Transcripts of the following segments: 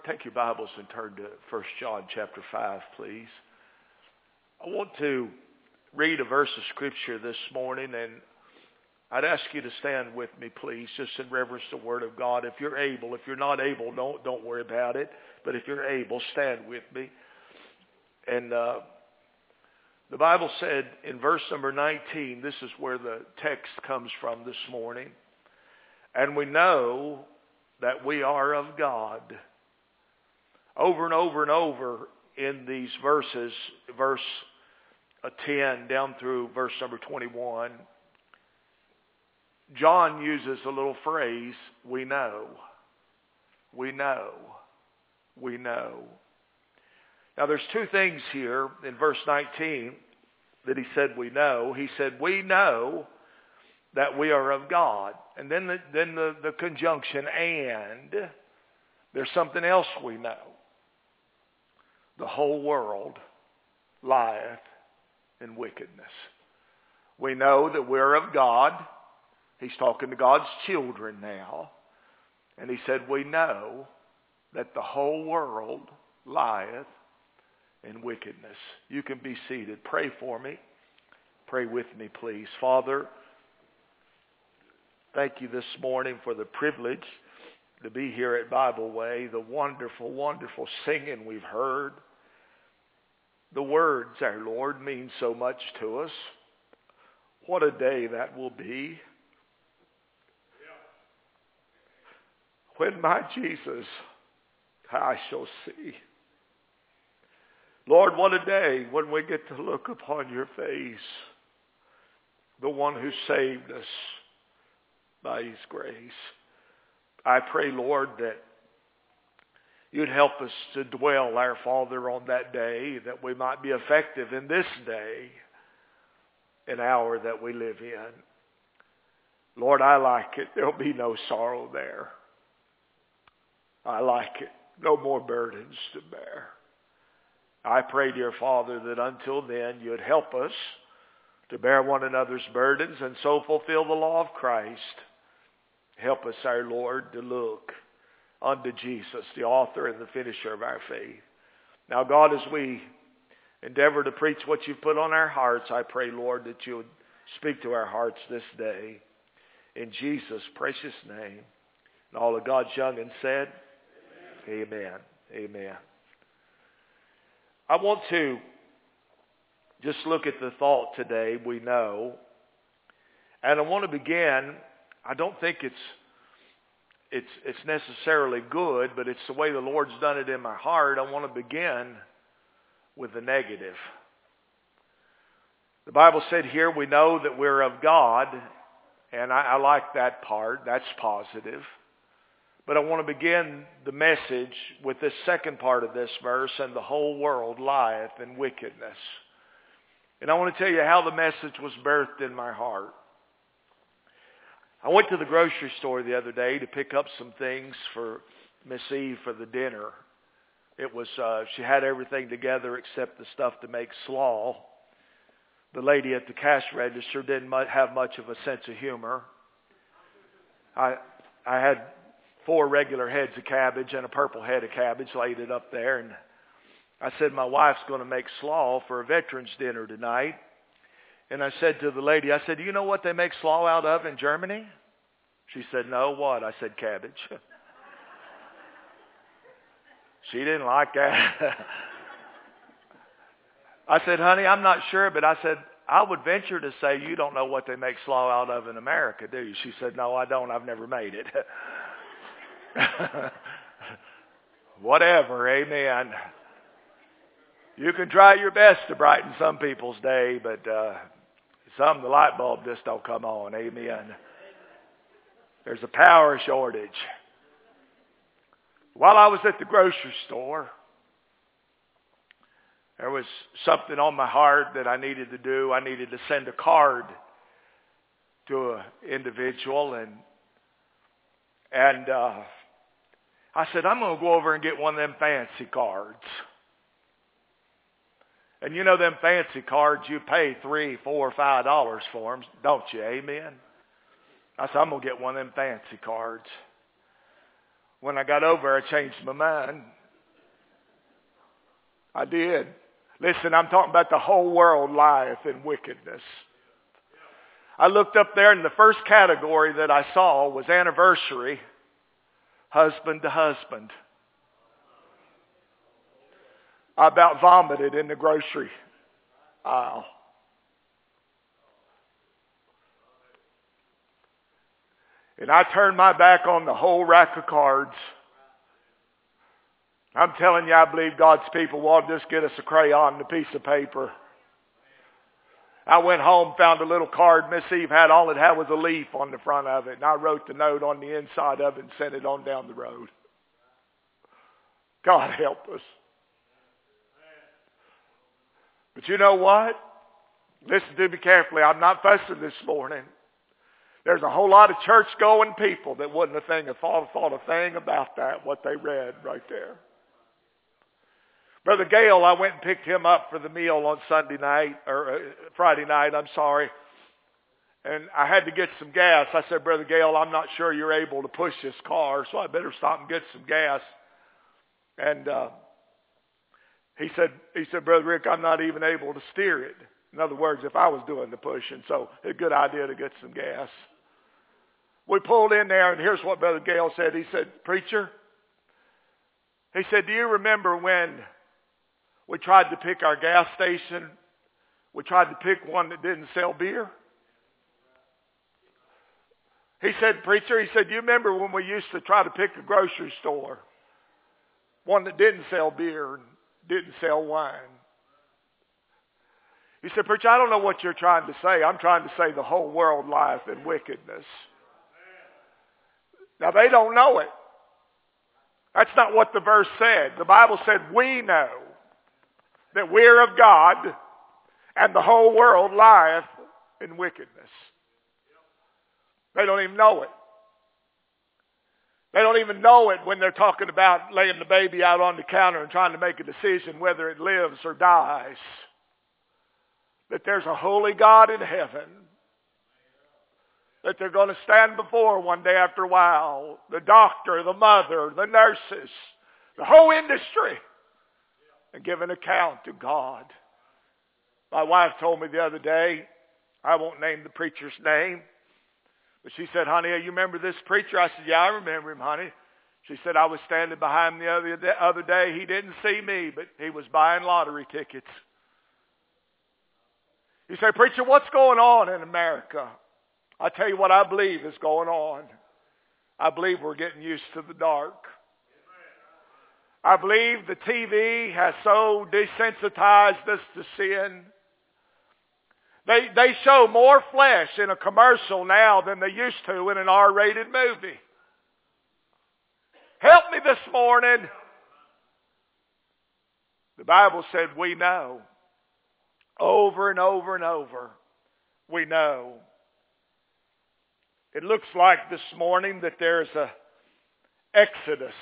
Take your Bibles and turn to 1 John chapter 5, please. I want to read a verse of Scripture this morning, and I'd ask you to stand with me, please, just in reverence to the Word of God. If you're able, if you're not able, don't worry about it. But if you're able, stand with me. And the Bible said in verse number 19, this is where the text comes from this morning. And we know that we are of God. Over and over and over in these verses, verse 10 down through verse number 21, John uses a little phrase, we know. We know. We know. Now there's two things here in verse 19 that he said we know. He said we know that we are of God. And then the conjunction and, there's something else we know. The whole world lieth in wickedness. We know that we're of God. He's talking to God's children now. And he said, we know that the whole world lieth in wickedness. You can be seated. Pray for me. Pray with me, please. Father, thank you this morning for the privilege to be here at Bible Way, the wonderful, wonderful singing we've heard. The words, our Lord, mean so much to us. What a day that will be. When my Jesus I shall see. Lord, what a day when we get to look upon your face, the one who saved us by his grace. I pray, Lord, that you'd help us to dwell, our Father, on that day, that we might be effective in this day, an hour that we live in. Lord, I like it. There'll be no sorrow there. I like it. No more burdens to bear. I pray, dear Father, that until then you'd help us to bear one another's burdens and so fulfill the law of Christ. Help us, our Lord, to look unto Jesus, the author and the finisher of our faith. Now, God, as we endeavor to preach what you've put on our hearts, I pray, Lord, that you would speak to our hearts this day. In Jesus' precious name. And all of God's young and said, Amen. Amen. I want to just look at the thought today, we know. And I want to begin, I don't think it's necessarily good, but it's the way the Lord's done it in my heart. I want to begin with the negative. The Bible said here we know that we're of God, and I like that part. That's positive. But I want to begin the message with this second part of this verse, and the whole world lieth in wickedness. And I want to tell you how the message was birthed in my heart. I went to the grocery store the other day to pick up some things for Miss Eve for the dinner. It was she had everything together except the stuff to make slaw. The lady at the cash register didn't have much of a sense of humor. I had 4 regular heads of cabbage and a purple head of cabbage, laid it up there, and I said, my wife's going to make slaw for a veterans dinner tonight. And I said to the lady, I said, do you know what they make slaw out of in Germany? She said, no, what? I said, cabbage. She didn't like that. I said, honey, I'm not sure, but I said, I would venture to say you don't know what they make slaw out of in America, do you? She said, no, I don't. I've never made it. Whatever, amen. You can try your best to brighten some people's day, but the light bulb just don't come on, amen. There's a power shortage. While I was at the grocery store, there was something on my heart that I needed to do. I needed to send a card to an individual, and I said, I'm going to go over and get one of them fancy cards. And you know them fancy cards, you pay $3, $4, $5 for them, don't you? Amen? I said, I'm going to get one of them fancy cards. When I got over, I changed my mind. I did. Listen, I'm talking about the whole world lieth in wickedness. I looked up there, and the first category that I saw was anniversary, husband to husband. I about vomited in the grocery aisle. And I turned my back on the whole rack of cards. I'm telling you, I believe God's people want to just get us a crayon and a piece of paper. I went home, found a little card Miss Eve had. All it had was a leaf on the front of it. And I wrote the note on the inside of it and sent it on down the road. God help us. But you know what? Listen to me carefully. I'm not fussing this morning. There's a whole lot of church-going people that wouldn't have thought a thing about that, what they read right there. Brother Gale, I went and picked him up for the meal on Friday night, and I had to get some gas. I said, Brother Gale, I'm not sure you're able to push this car, so I better stop and get some gas. And he said, Brother Rick, I'm not even able to steer it. In other words, if I was doing the pushing, so it's a good idea to get some gas. We pulled in there, and here's what Brother Gale said. He said, Preacher, he said, do you remember when we tried to pick our gas station? We tried to pick one that didn't sell beer. He said, Preacher, he said, do you remember when we used to try to pick a grocery store? One that didn't sell beer and didn't sell wine. He said, Preacher, I don't know what you're trying to say. I'm trying to say the whole world lieth in wickedness. Now, they don't know it. That's not what the verse said. The Bible said, we know that we're of God, and the whole world lieth in wickedness. They don't even know it. They don't even know it when they're talking about laying the baby out on the counter and trying to make a decision whether it lives or dies. That there's a holy God in heaven that they're going to stand before one day after a while. The doctor, the mother, the nurses, the whole industry, and give an account to God. My wife told me the other day, I won't name the preacher's name, but she said, honey, you remember this preacher? I said, yeah, I remember him, honey. She said, I was standing behind him the other day. He didn't see me, but he was buying lottery tickets. You say, Preacher, what's going on in America? I tell you what I believe is going on. I believe we're getting used to the dark. I believe the TV has so desensitized us to sin. They show more flesh in a commercial now than they used to in an R-rated movie. Help me this morning. The Bible said we know. Over and over and over, we know. It looks like this morning that there's an exodus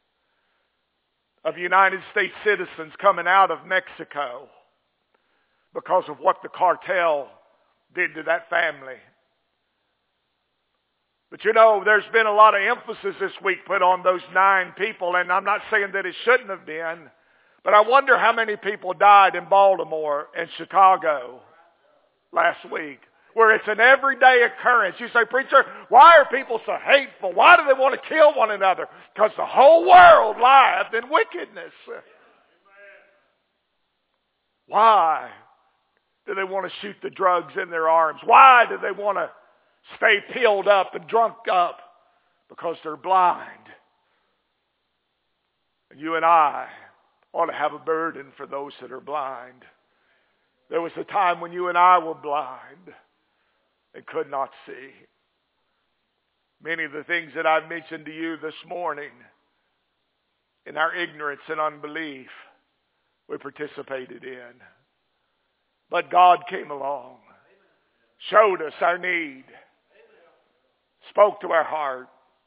of United States citizens coming out of Mexico because of what the cartel did to that family. But you know, there's been a lot of emphasis this week put on those 9 people, and I'm not saying that it shouldn't have been, but I wonder how many people died in Baltimore and Chicago last week, where it's an everyday occurrence. You say, Preacher, why are people so hateful? Why do they want to kill one another? Because the whole world lieth in wickedness. Why do they want to shoot the drugs in their arms? Why do they want to stay pilled up and drunk up? Because they're blind. And you and I ought to have a burden for those that are blind. There was a time when you and I were blind and could not see. Many of the things that I've mentioned to you this morning, in our ignorance and unbelief, we participated in. But God came along, showed us our need, spoke to our heart.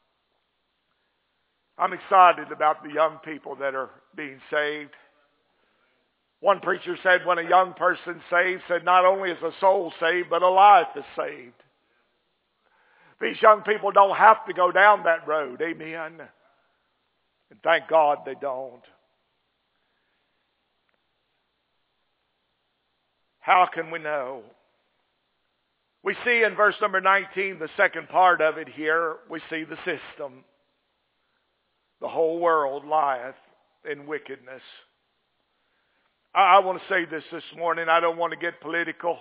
I'm excited about the young people that are being saved. One preacher said when a young person's saved, said not only is a soul saved, but a life is saved. These young people don't have to go down that road. Amen. And thank God they don't. How can we know? We see in verse number 19, the second part of it here, we see the system. The whole world lieth in wickedness. I want to say this morning. I don't want to get political.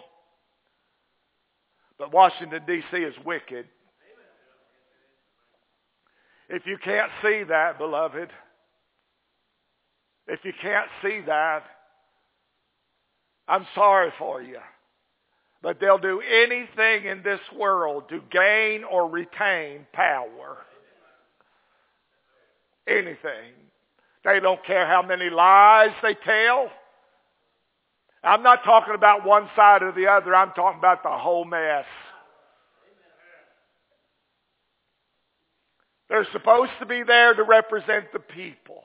But Washington, D.C. is wicked. If you can't see that, beloved, if you can't see that, I'm sorry for you. But they'll do anything in this world to gain or retain power. Anything. They don't care how many lies they tell. I'm not talking about one side or the other. I'm talking about the whole mess. They're supposed to be there to represent the people.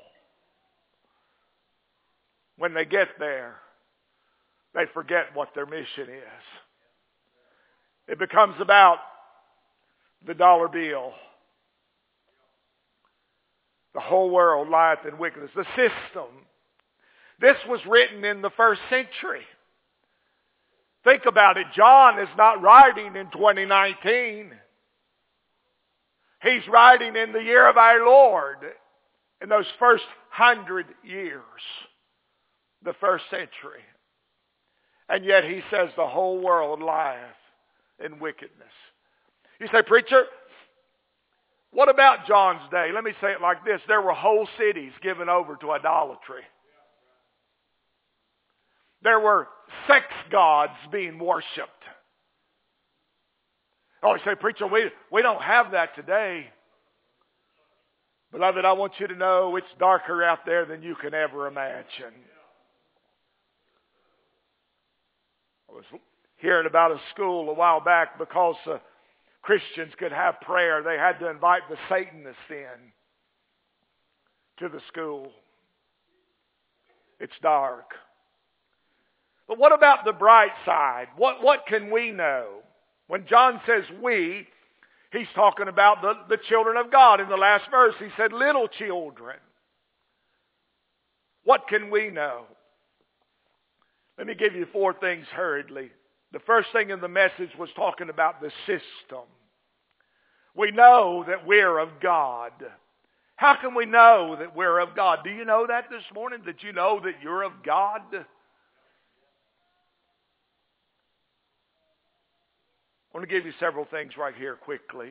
When they get there, they forget what their mission is. It becomes about the dollar bill. The whole world lieth in wickedness. The system. This was written in the first century. Think about it. John is not writing in 2019. He's writing in the year of our Lord, in those first 100 years, the first century. And yet he says the whole world lieth in wickedness. You say, preacher, what about John's day? Let me say it like this. There were whole cities given over to idolatry. There were sex gods being worshipped. Oh, you say, preacher, we don't have that today. Beloved, I want you to know it's darker out there than you can ever imagine. I was hearing about a school a while back because Christians could have prayer. They had to invite the Satanists in to the school. It's dark. But what about the bright side? What can we know? When John says we, he's talking about the children of God. In the last verse, he said little children. What can we know? Let me give you 4 things hurriedly. The first thing in the message was talking about the system. We know that we're of God. How can we know that we're of God? Do you know that this morning? That you know that you're of God? I want to give you several things right here quickly.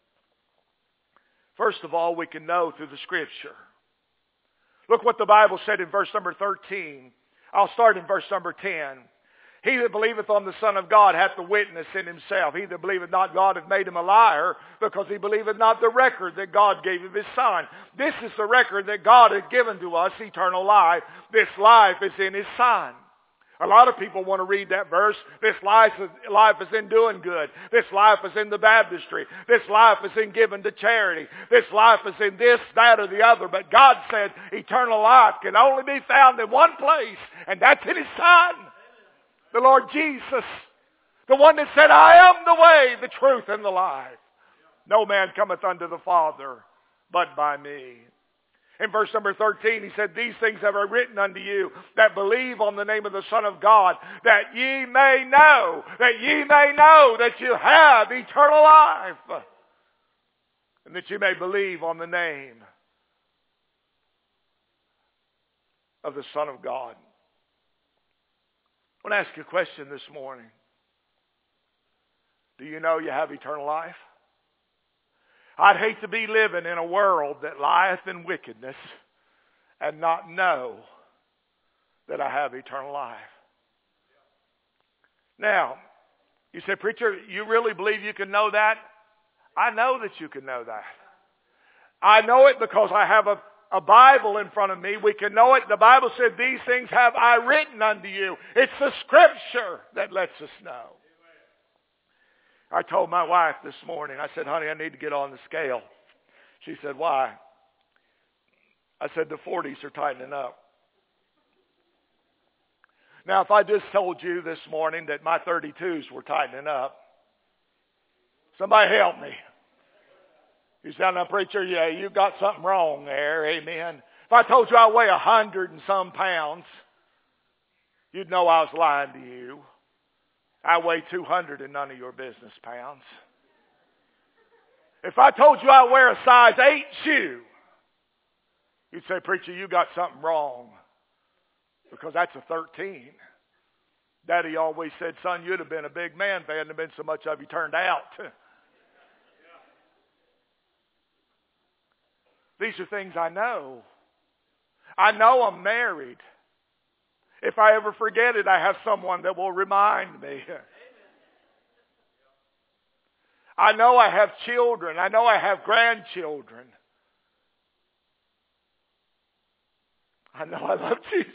First of all, we can know through the Scripture. Look what the Bible said in verse number 13. I'll start in verse number 10. He that believeth on the Son of God hath the witness in himself. He that believeth not God hath made him a liar, because he believeth not the record that God gave of his Son. This is the record that God has given to us, eternal life. This life is in his Son. A lot of people want to read that verse. This life is in doing good. This life is in the baptistry. This life is in giving to charity. This life is in this, that, or the other. But God said eternal life can only be found in one place, and that's in his Son, the Lord Jesus. The one that said, I am the way, the truth, and the life. No man cometh unto the Father but by me. In verse number 13, he said, these things have I written unto you that believe on the name of the Son of God, that ye may know that you have eternal life, and that you may believe on the name of the Son of God. I want to ask you a question this morning. Do you know you have eternal life? I'd hate to be living in a world that lieth in wickedness and not know that I have eternal life. Now, you say, preacher, you really believe you can know that? I know that you can know that. I know it because I have a Bible in front of me. We can know it. The Bible said, these things have I written unto you. It's the Scripture that lets us know. I told my wife this morning, I said, honey, I need to get on the scale. She said, why? I said, the 40s are tightening up. Now, if I just told you this morning that my 32s were tightening up, somebody help me. You sound like a preacher, yeah, you got something wrong there, amen. If I told you I weigh 100 and some pounds, you'd know I was lying to you. I weigh 200 and none of your business pounds. If I told you I wear a size 8 shoe, you'd say, preacher, you got something wrong. Because that's a 13. Daddy always said, son, you'd have been a big man if there hadn't been so much of you turned out. These are things I know. I know I'm married. If I ever forget it, I have someone that will remind me. I know I have children. I know I have grandchildren. I know I love Jesus.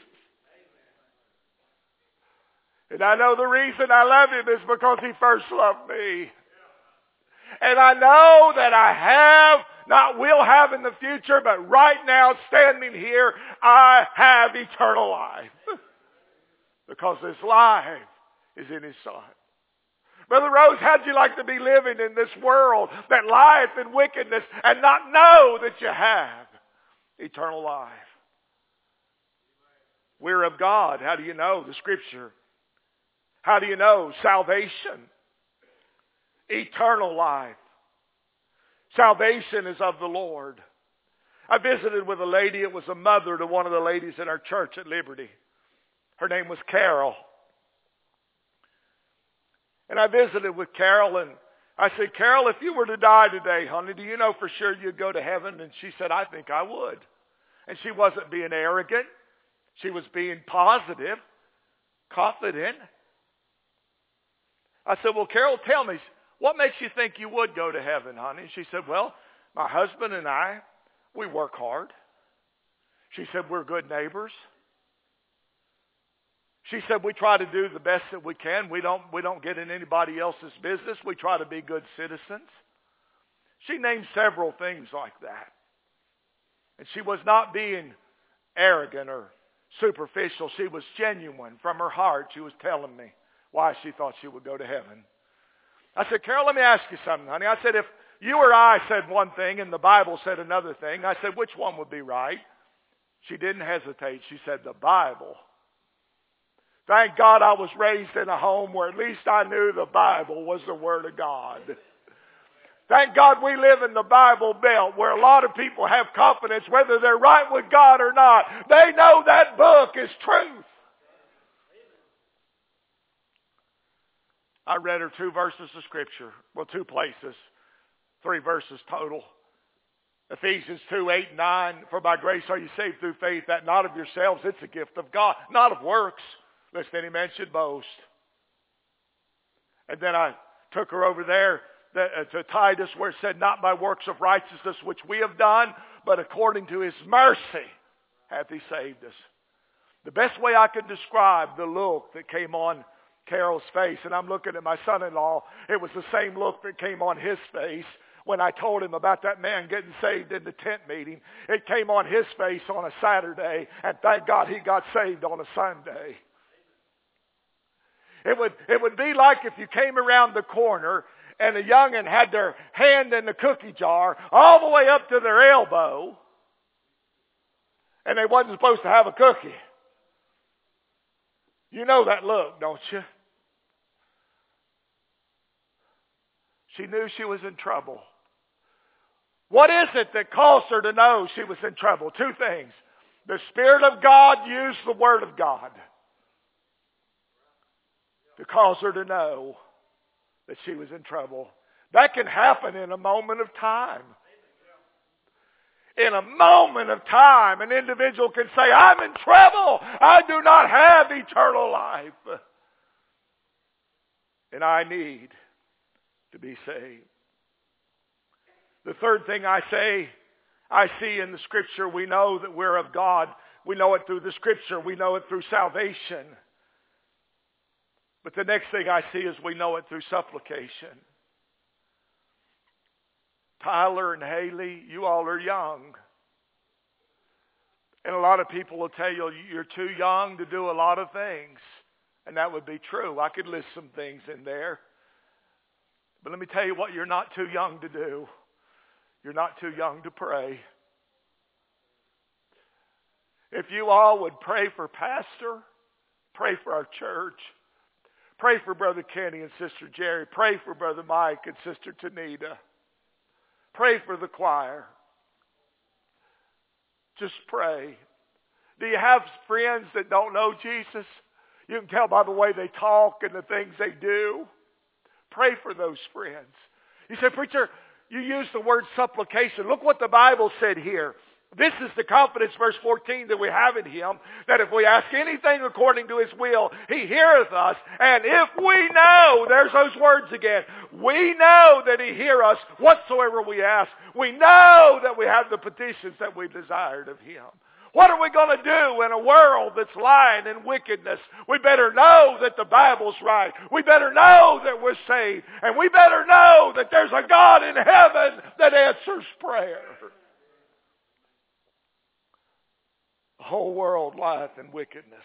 And I know the reason I love him is because he first loved me. And I know that I have, not will have in the future, but right now standing here, I have eternal life. Because this life is in his Son. Brother Rose, how'd you like to be living in this world that lieth in wickedness and not know that you have eternal life? We're of God. How do you know? The Scripture. How do you know? Salvation. Eternal life. Salvation is of the Lord. I visited with a lady. It was a mother to one of the ladies in our church at Liberty. Her name was Carol. And I visited with Carol, and I said, Carol, if you were to die today, honey, do you know for sure you'd go to heaven? And she said, I think I would. And she wasn't being arrogant. She was being positive, confident. I said, well, Carol, tell me, what makes you think you would go to heaven, honey? And she said, well, my husband and I, we work hard. She said, we're good neighbors. She said, we try to do the best that we can. We don't get in anybody else's business. We try to be good citizens. She named several things like that. And she was not being arrogant or superficial. She was genuine from her heart. She was telling me why she thought she would go to heaven. I said, Carol, let me ask you something, honey. I said, if you or I said one thing and the Bible said another thing, I said, which one would be right? She didn't hesitate. She said, the Bible. Thank God I was raised in a home where at least I knew the Bible was the Word of God. Thank God we live in the Bible Belt where a lot of people have confidence whether they're right with God or not. They know that book is truth. I read her 2 verses of Scripture. Well, 2 places. 3 verses total. Ephesians 2, 8, and 9. For by grace are you saved through faith, that not of yourselves, it's a gift of God, not of works, lest any man should boast. And then I took her over there to Titus where it said, not by works of righteousness which we have done, but according to his mercy hath he saved us. The best way I could describe the look that came on Carol's face, and I'm looking at my son-in-law, it was the same look that came on his face when I told him about that man getting saved in the tent meeting. It came on his face on a Saturday, and thank God he got saved on a Sunday. It would be like if you came around the corner and a young'un had their hand in the cookie jar all the way up to their elbow, and they wasn't supposed to have a cookie. You know that look, don't you? She knew she was in trouble. What is it that caused her to know she was in trouble? 2 things. The Spirit of God used the Word of God to cause her to know that she was in trouble. That can happen in a moment of time. In a moment of time, an individual can say, I'm in trouble. I do not have eternal life. And I need to be saved. The third thing I see in the Scripture, we know that we're of God. We know it through the Scripture. We know it through salvation. But the next thing I see is we know it through supplication. Tyler and Haley, you all are young. And a lot of people will tell you you're too young to do a lot of things. And that would be true. I could list some things in there. But let me tell you what you're not too young to do. You're not too young to pray. If you all would pray for Pastor, pray for our church, pray for Brother Kenny and Sister Jerry, pray for Brother Mike and Sister Tanita, pray for the choir. Just pray. Do you have friends that don't know Jesus? You can tell by the way they talk and the things they do. Pray for those friends. You say, preacher, you use the word supplication. Look what the Bible said here. This is the confidence, verse 14, that we have in Him, that if we ask anything according to His will, He heareth us. And if we know, there's those words again, we know that He hear us whatsoever we ask. We know that we have the petitions that we desired of Him. What are we going to do in a world that's lying and wickedness? We better know that the Bible's right. We better know that we're saved. And we better know that there's a God in heaven that answers prayer. The whole world lieth in wickedness.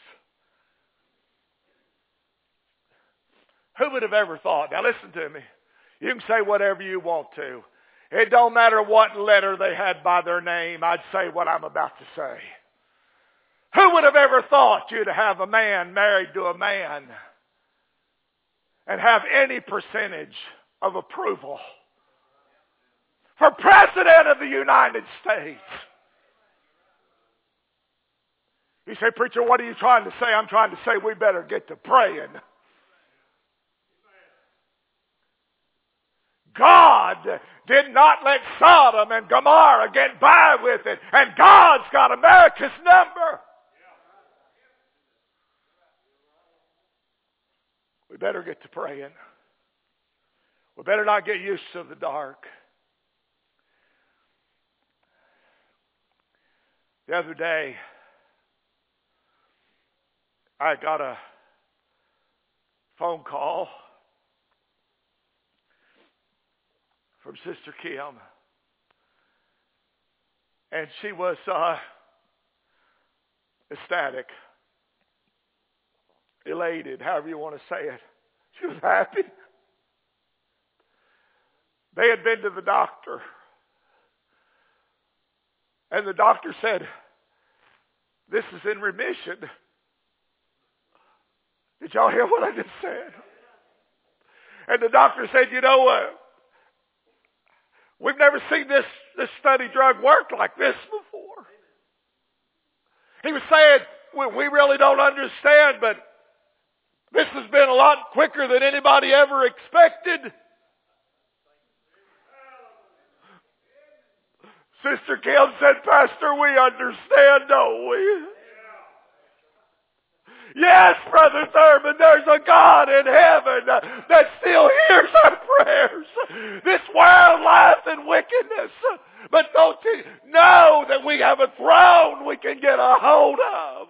Who would have ever thought? Now listen to me. You can say whatever you want to. It don't matter what letter they had by their name. I'd say what I'm about to say. Who would have ever thought you'd have a man married to a man and have any percentage of approval for President of the United States? You say, preacher, what are you trying to say? I'm trying to say we better get to praying. God did not let Sodom and Gomorrah get by with it. And God's got America's number. We better get to praying. We better not get used to the dark. The other day, I got a phone call from Sister Kim. And she was ecstatic, elated, however you want to say it. She was happy. They had been to the doctor. And the doctor said, this is in remission. Did y'all hear what I just said? And the doctor said, you know, we've never seen this study drug work like this before. He was saying, we really don't understand, but this has been a lot quicker than anybody ever expected. Sister Kim said, Pastor, we understand, don't we? Yes, Brother Thurman, there's a God in heaven that still hears our prayers. This world lieth in wickedness. But don't you know that we have a throne we can get a hold of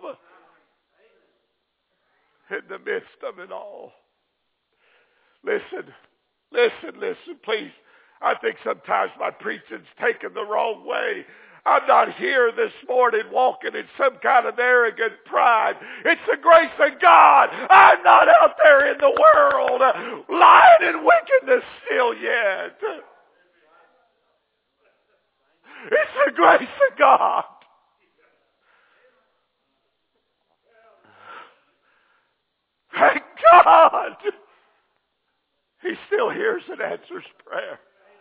in the midst of it all? Listen, please. I think sometimes my preaching's taken the wrong way. I'm not here this morning walking in some kind of arrogant pride. It's the grace of God. I'm not out there in the world lying in wickedness still yet. It's the grace of God. Thank God. He still hears and answers prayer.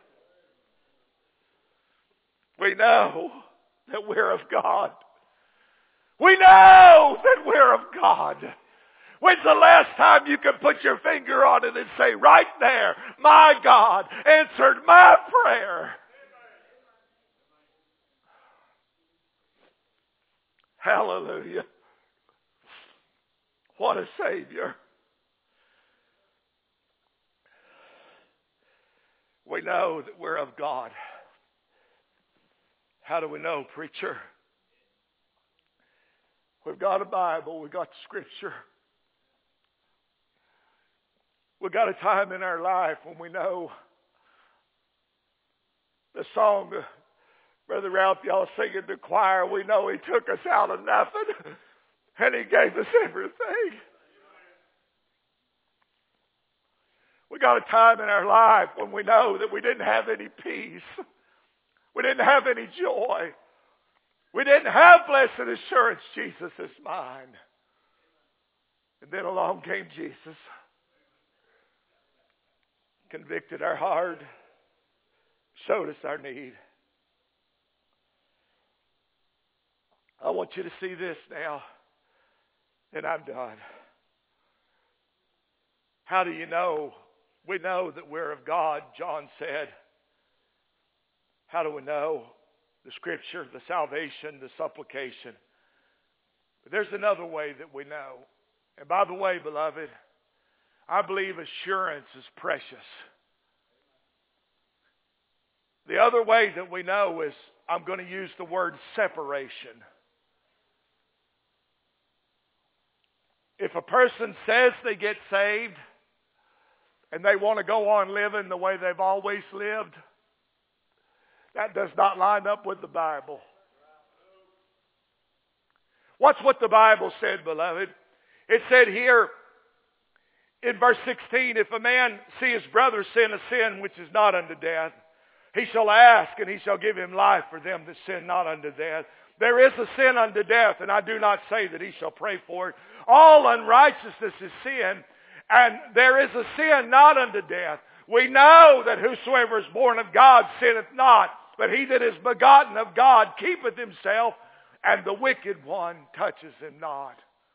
We know that we're of God. We know that we're of God. When's the last time you can put your finger on it and say, right there, my God answered my prayer? Hallelujah. What a Savior. We know that we're of God. How do we know, preacher? We've got a Bible. We've got Scripture. We've got a time in our life when we know the song Brother Ralph, y'all sing in the choir. We know He took us out of nothing and He gave us everything. We got a time in our life when we know that we didn't have any peace. We didn't have any joy. We didn't have blessed assurance, Jesus is mine. And then along came Jesus. Convicted our heart. Showed us our need. I want you to see this now. And I'm done. How do you know? We know that we're of God, John said. How do we know? The Scripture, the salvation, the supplication. But there's another way that we know. And by the way, beloved, I believe assurance is precious. The other way that we know is, I'm going to use the word separation. If a person says they get saved and they want to go on living the way they've always lived, that does not line up with the Bible. Watch what the Bible said, beloved. It said here in verse 16, if a man see his brother sin a sin which is not unto death, he shall ask, and he shall give him life for them that sin not unto death. There is a sin unto death, and I do not say that he shall pray for it. All unrighteousness is sin, and there is a sin not unto death. We know that whosoever is born of God sinneth not, but he that is begotten of God keepeth himself, and the wicked one touches him not.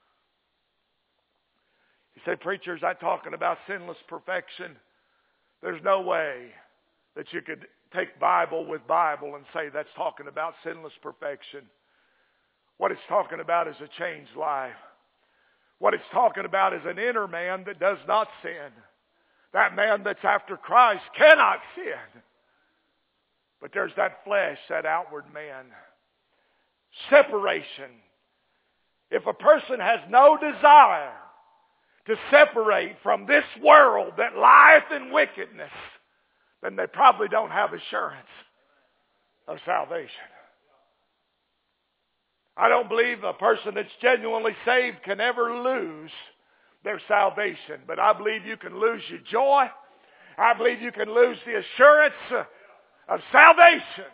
You say, preacher, is that talking about sinless perfection? There's no way that you could take Bible with Bible and say that's talking about sinless perfection. What it's talking about is a changed life. What it's talking about is an inner man that does not sin. That man that's after Christ cannot sin. But there's that flesh, that outward man. Separation. If a person has no desire to separate from this world that lieth in wickedness, then they probably don't have assurance of salvation. I don't believe a person that's genuinely saved can ever lose their salvation. But I believe you can lose your joy. I believe you can lose the assurance of salvation.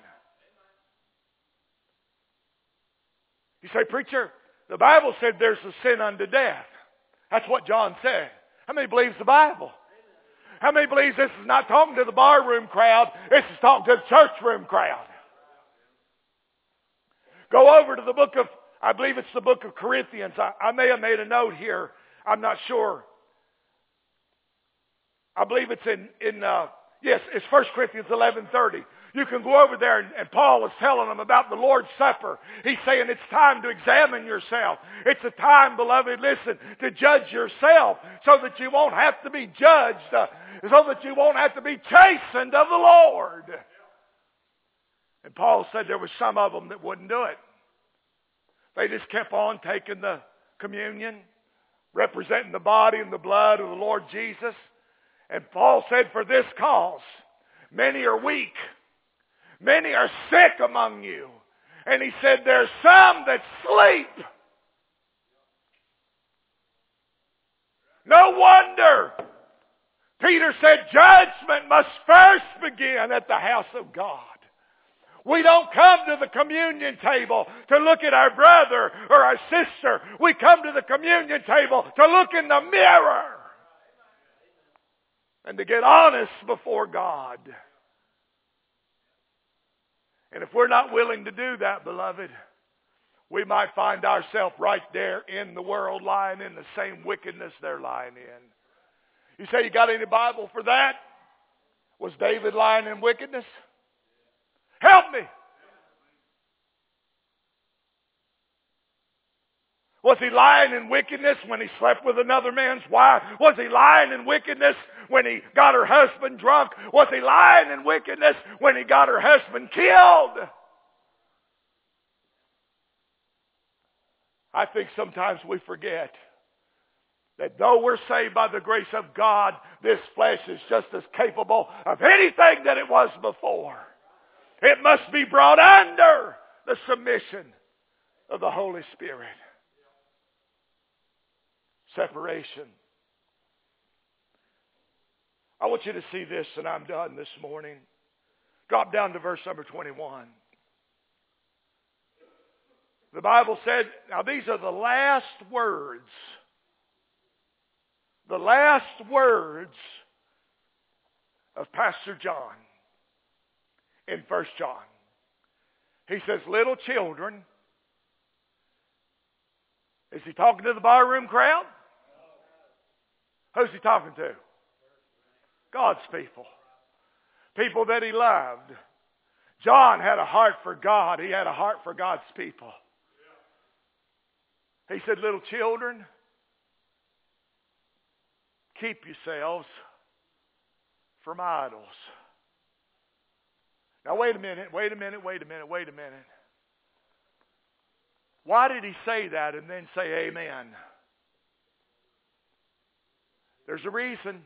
You say, preacher, the Bible said there's a sin unto death. That's what John said. How many believes the Bible? How many believes this is not talking to the barroom crowd? This is talking to the church room crowd. Go over to the book of, I believe it's the book of Corinthians. I may have made a note here. I'm not sure. I believe it's yes, it's 1 Corinthians 11:30. You can go over there, and Paul was telling them about the Lord's Supper. He's saying it's time to examine yourself. It's a time, beloved, listen, to judge yourself so that you won't have to be judged, so that you won't have to be chastened of the Lord. And Paul said there was some of them that wouldn't do it. They just kept on taking the communion, representing the body and the blood of the Lord Jesus. And Paul said, for this cause, many are weak. Many are sick among you. And he said, there's some that sleep. No wonder. Peter said, judgment must first begin at the house of God. We don't come to the communion table to look at our brother or our sister. We come to the communion table to look in the mirror and to get honest before God. And if we're not willing to do that, beloved, we might find ourselves right there in the world, lying in the same wickedness they're lying in. You say, you got any Bible for that? Was David lying in wickedness? Help me. Was he lying in wickedness when he slept with another man's wife? Was he lying in wickedness when he got her husband drunk? Was he lying in wickedness when he got her husband killed? I think sometimes we forget that though we're saved by the grace of God, this flesh is just as capable of anything that it was before. It must be brought under the submission of the Holy Spirit. Separation. I want you to see this, and I'm done this morning. Drop down to verse number 21. The Bible said, now these are the last words. The last words of Pastor John in 1 John. He says, little children. Is he talking to the barroom crowd? Who's he talking to? God's people. People that he loved. John had a heart for God. He had a heart for God's people. He said, little children, keep yourselves from idols. Now wait a minute. Why did he say that and then say amen? There's a reason.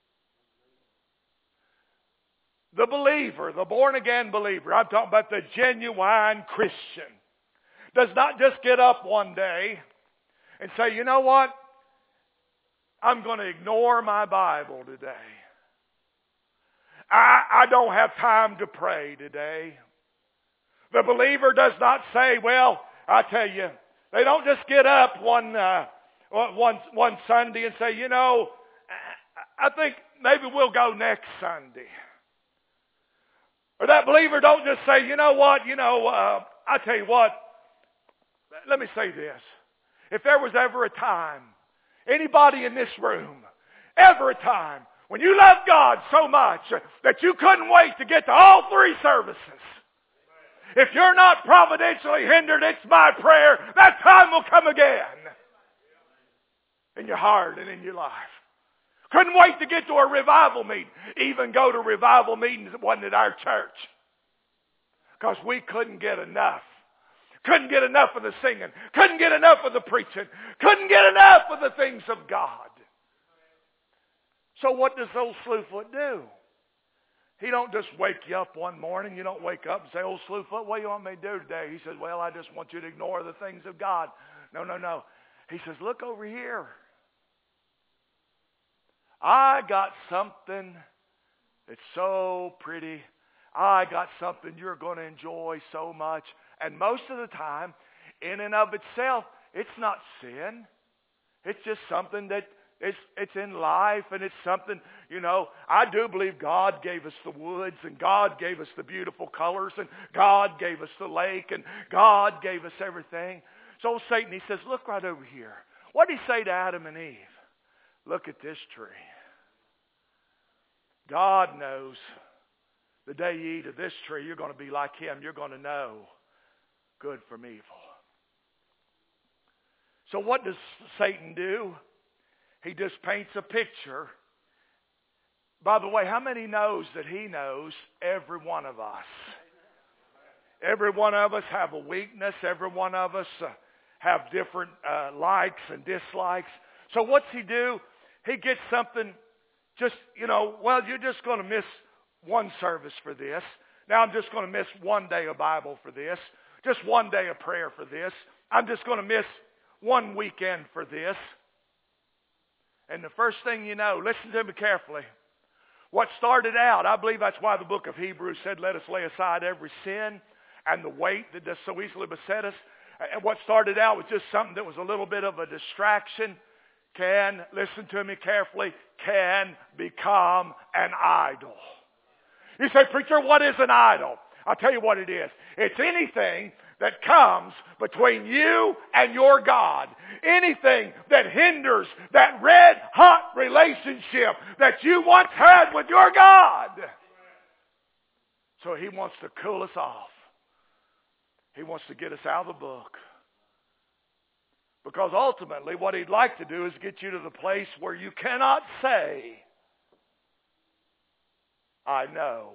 The believer, the born-again believer, I'm talking about the genuine Christian, does not just get up one day and say, you know what? I'm going to ignore my Bible today. I don't have time to pray today. The believer does not say, well, I tell you, they don't just get up one Sunday and say, you know, I think maybe we'll go next Sunday. Or that believer don't just say, you know what, I tell you what, let me say this. If there was ever a time, anybody in this room, ever a time, when you love God so much that you couldn't wait to get to all three services, if you're not providentially hindered, it's my prayer, that time will come again in your heart and in your life. Couldn't wait to get to a revival meeting. Even go to revival meetings that wasn't at our church. Because we couldn't get enough. Couldn't get enough of the singing. Couldn't get enough of the preaching. Couldn't get enough of the things of God. So what does old Slewfoot do? He don't just wake you up one morning. You don't wake up and say, old Slewfoot, what do you want me to do today? He says, well, I just want you to ignore the things of God. No. He says, look over here. I got something that's so pretty. I got something you're going to enjoy so much. And most of the time, in and of itself, it's not sin. It's just something that it's in life, and it's something, I do believe God gave us the woods, and God gave us the beautiful colors, and God gave us the lake, and God gave us everything. So Satan, he says, look right over here. What did he say to Adam and Eve? Look at this tree. God knows the day you eat of this tree, you're going to be like him. You're going to know good from evil. So what does Satan do? He just paints a picture. By the way, how many knows that he knows every one of us? Every one of us have a weakness. Every one of us have different likes and dislikes. So what's he do? He gets something just, well, you're just going to miss one service for this. Now I'm just going to miss one day of Bible for this. Just one day of prayer for this. I'm just going to miss one weekend for this. And the first thing you know, listen to me carefully. What started out, I believe that's why the book of Hebrews said, let us lay aside every sin and the weight that does so easily beset us. And what started out was just something that was a little bit of a distraction listen to me carefully, can become an idol. You say, preacher, what is an idol? I'll tell you what it is. It's anything that comes between you and your God. Anything that hinders that red-hot relationship that you once had with your God. So he wants to cool us off. He wants to get us out of the book. Because ultimately what he'd like to do is get you to the place where you cannot say, I know.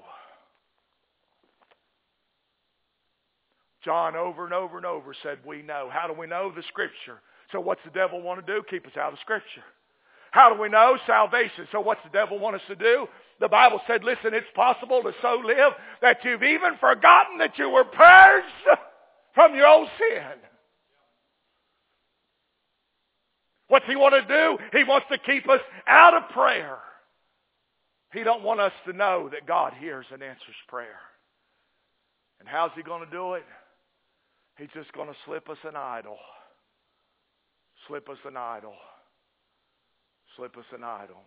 John over and over and over said, we know. How do we know? The Scripture. So what's the devil want to do? Keep us out of Scripture. How do we know? Salvation. So what's the devil want us to do? The Bible said, listen, it's possible to so live that you've even forgotten that you were purged from your old sin. What's he want to do? He wants to keep us out of prayer. He don't want us to know that God hears and answers prayer. And how's He going to do it? He's just going to slip us an idol. Slip us an idol. Slip us an idol.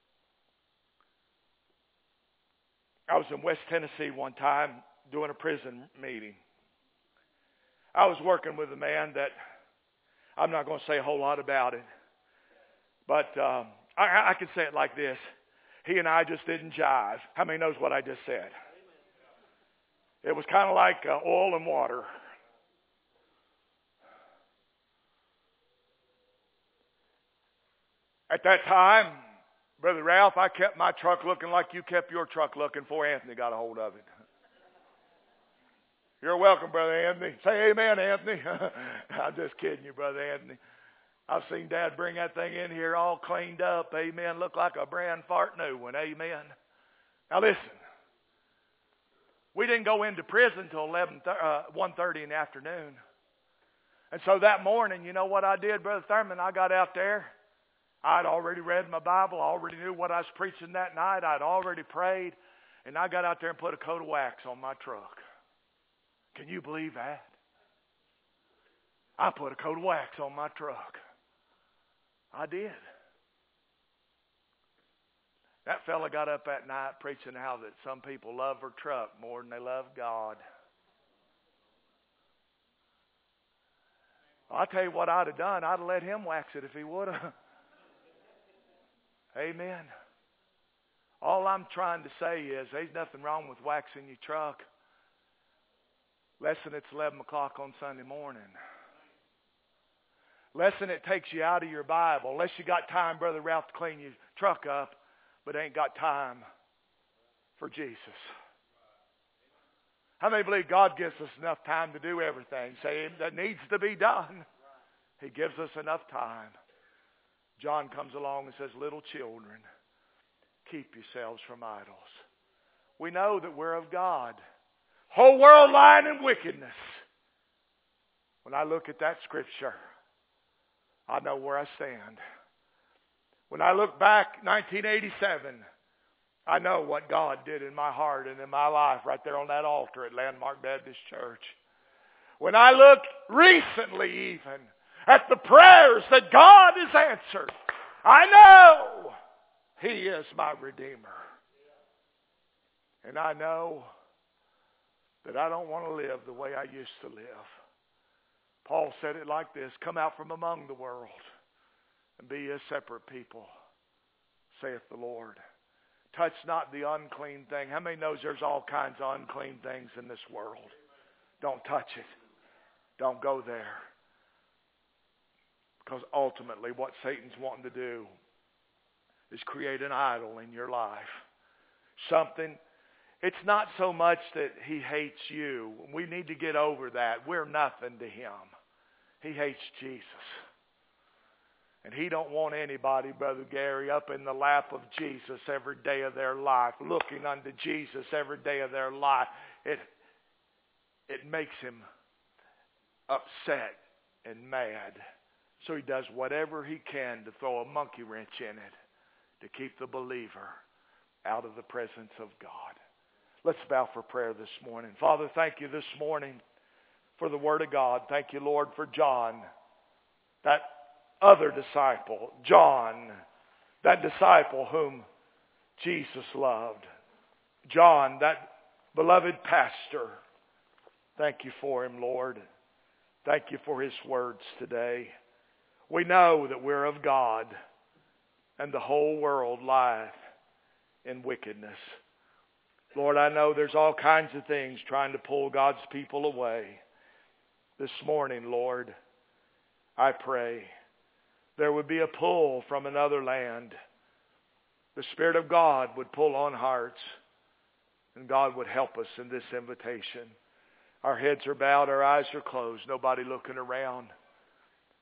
I was in West Tennessee one time doing a prison meeting. I was working with a man that, I'm not going to say a whole lot about it, but I can say it like this. He and I just didn't jive. How many knows what I just said? It was kind of like oil and water. At that time, Brother Ralph, I kept my truck looking like you kept your truck looking before Anthony got a hold of it. You're welcome, Brother Anthony. Say amen, Anthony. I'm just kidding you, Brother Anthony. I've seen Dad bring that thing in here all cleaned up. Amen. Look like a brand fart new one. Amen. Now listen. We didn't go into prison until 1:30 in the afternoon. And so that morning, you know what I did, Brother Thurman? I got out there. I'd already read my Bible. I already knew what I was preaching that night. I'd already prayed. And I got out there and put a coat of wax on my truck. Can you believe that? I put a coat of wax on my truck. I did. That fella got up that night preaching how that some people love their truck more than they love God. I'll tell you what I'd have done. I'd have let him wax it if he would have. Amen. All I'm trying to say is there's nothing wrong with waxing your truck. Less than it's 11 o'clock on Sunday morning. Less than it takes you out of your Bible. Unless you got time, Brother Ralph, to clean your truck up, but ain't got time for Jesus. How many believe God gives us enough time to do everything? Say that needs to be done. He gives us enough time. John comes along and says, little children, keep yourselves from idols. We know that we're of God. Whole world lying in wickedness. When I look at that scripture, I know where I stand. When I look back 1987, I know what God did in my heart and in my life right there on that altar at Landmark Baptist Church. When I look recently even at the prayers that God has answered, I know He is my Redeemer. And I know that I don't want to live the way I used to live. Paul said it like this, come out from among the world and be a separate people, saith the Lord. Touch not the unclean thing. How many knows there's all kinds of unclean things in this world? Don't touch it. Don't go there. Because ultimately what Satan's wanting to do is create an idol in your life. Something. It's not so much that he hates you. We need to get over that. We're nothing to him. He hates Jesus. And he don't want anybody, Brother Gary, up in the lap of Jesus every day of their life, looking unto Jesus every day of their life. It makes him upset and mad. So he does whatever he can to throw a monkey wrench in it to keep the believer out of the presence of God. Let's bow for prayer this morning. Father, thank you this morning for the Word of God. Thank you, Lord, for John, that other disciple, John, that disciple whom Jesus loved. John, that beloved pastor. Thank you for him, Lord. Thank you for his words today. We know that we're of God, and the whole world lieth in wickedness. Lord, I know there's all kinds of things trying to pull God's people away. This morning, Lord, I pray there would be a pull from another land. The Spirit of God would pull on hearts, and God would help us in this invitation. Our heads are bowed, our eyes are closed, nobody looking around.